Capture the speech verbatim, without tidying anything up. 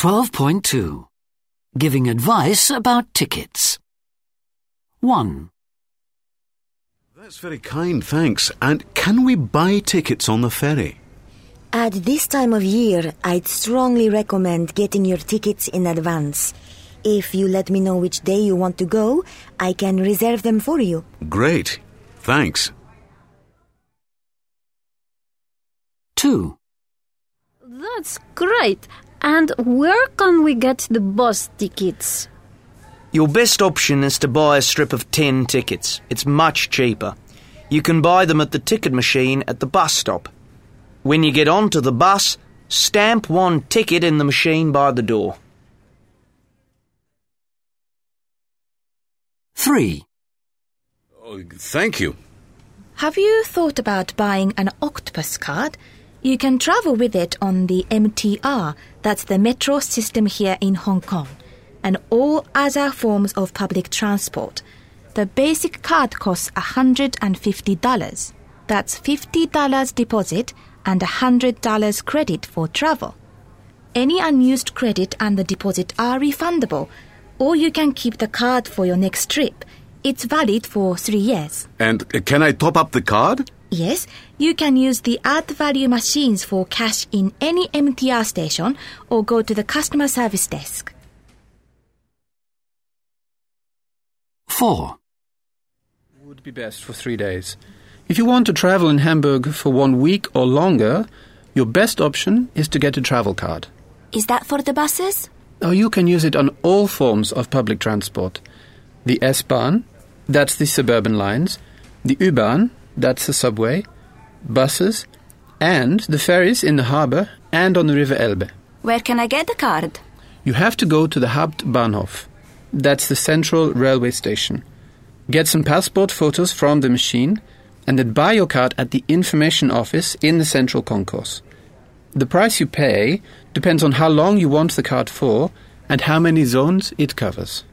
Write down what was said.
twelve point two. Giving advice about tickets. one. That's very kind, thanks. And can we buy tickets on the ferry? At this time of year, I'd strongly recommend getting your tickets in advance. If you let me know which day you want to go, I can reserve them for you. Great. Thanks. two. That's great. And where can we get the bus tickets? Your best option is to buy a strip of ten tickets. It's much cheaper. You can buy them at the ticket machine at the bus stop. When you get onto the bus, stamp one ticket in the machine by the door. three. Oh, thank you. Have you thought about buying an Octopus card? You can travel with it on the M T R, that's the metro system here in Hong Kong, and all other forms of public transport. The basic card costs one hundred fifty dollars. That's fifty dollars deposit and one hundred dollars credit for travel. Any unused credit and the deposit are refundable, or you can keep the card for your next trip. It's valid for three years. And uh, can I top up the card? Yes, you can use the add value machines for cash in any M T R station or go to the customer service desk. four. Would be best for three days. If you want to travel in Hamburg for one week or longer, your best option is to get a travel card. Is that for the buses? Now you can use it on all forms of public transport. The S-Bahn, that's the suburban lines, the U-Bahn, that's the subway, buses, and the ferries in the harbour and on the River Elbe. Where can I get the card? You have to go to the Hauptbahnhof. That's the central railway station. Get some passport photos from the machine and then buy your card at the information office in the central concourse. The price you pay depends on how long you want the card for and how many zones it covers.